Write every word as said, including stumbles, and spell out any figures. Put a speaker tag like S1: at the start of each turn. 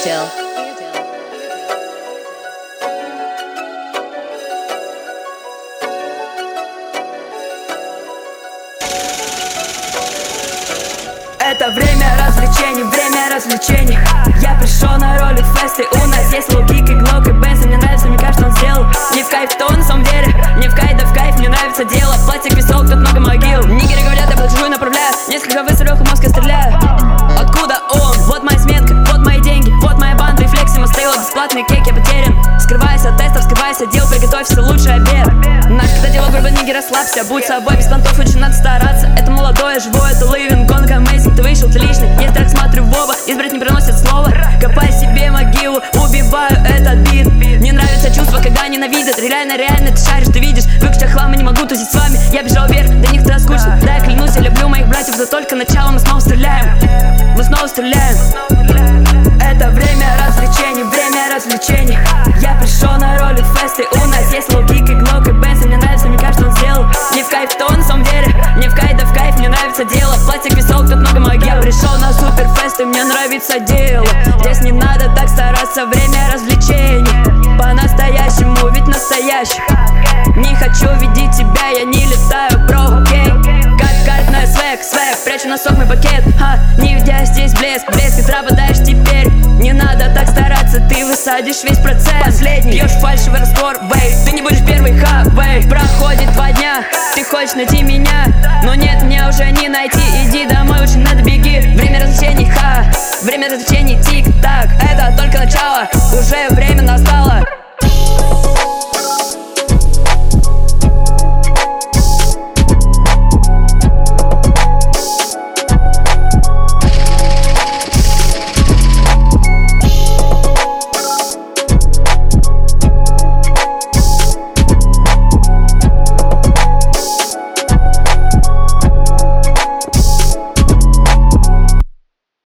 S1: Weirdo.
S2: Это время развлечений, время развлечений. Я пришел на роли фесты, у нас есть логика, глок и бенз. Мне нравится, мне кажется, он сделал не в кайф, то он на самом деле не в кайф, да в кайф, мне нравится дело. Пластик, песок, тут много могил. Нигеры говорят, я блажу и направляю. Несколько выстрелов, в мозг я стреляю. Откуда он? Вот моя сметка, вот мои деньги, вот моя банда, рефлексима стояла бесплатный кейк, я потерян. Скрываясь от тестов, скрываясь от дел, приготовься, лучший обед. Наш, когда дело грубо, нигер, расслабься, будь собой, без понтов очень надо стараться. Это молодое, живое, это living, гонка, amazing, ты вышел, ты лишний. Нет, трек смотрю в оба, избрать не приносит слова. Копай себе могилу, убиваю этот бит. Мне нравится чувство, когда ненавидят. Реально, реально, ты шаришь, ты видишь. Выключай хлам, и не могу тусить с вами. Я бежал вверх, до них ты скучно. Да, я клянусь, я люблю моих братьев, за только начало мы снова стреляем. Мы снова стреляем. Это время развлечений, время развлечений. Я пришел на роли фесты, у нас есть логика, глок и бенз. Мне нравится, мне кажется, он сделал не в кайф, то он на самом деле не в кайф, да в кайф, мне нравится дело. Пластик, песок, тут много могил. Я пришел на суперфест, и мне нравится дело. Здесь не надо так стараться, время развлечений. По-настоящему, ведь настоящий. Не хочу видеть тебя, я не летаю, бро, окей. Как картная свек, свек, прячу носок мой пакет. Ха, не видя здесь блеск, блеск, и пропадаешь теперь. Не надо так стараться, ты высадишь весь процесс. Последний, пьешь фальшивый раствор, вей. Ты не будешь первый, ха, вей. Проходит два дня, ты хочешь найти меня, но нет, меня уже не найти. Иди домой, очень надо, беги. Время развлечений, ха, время развлечений, тик-так. Это только начало, уже время настало.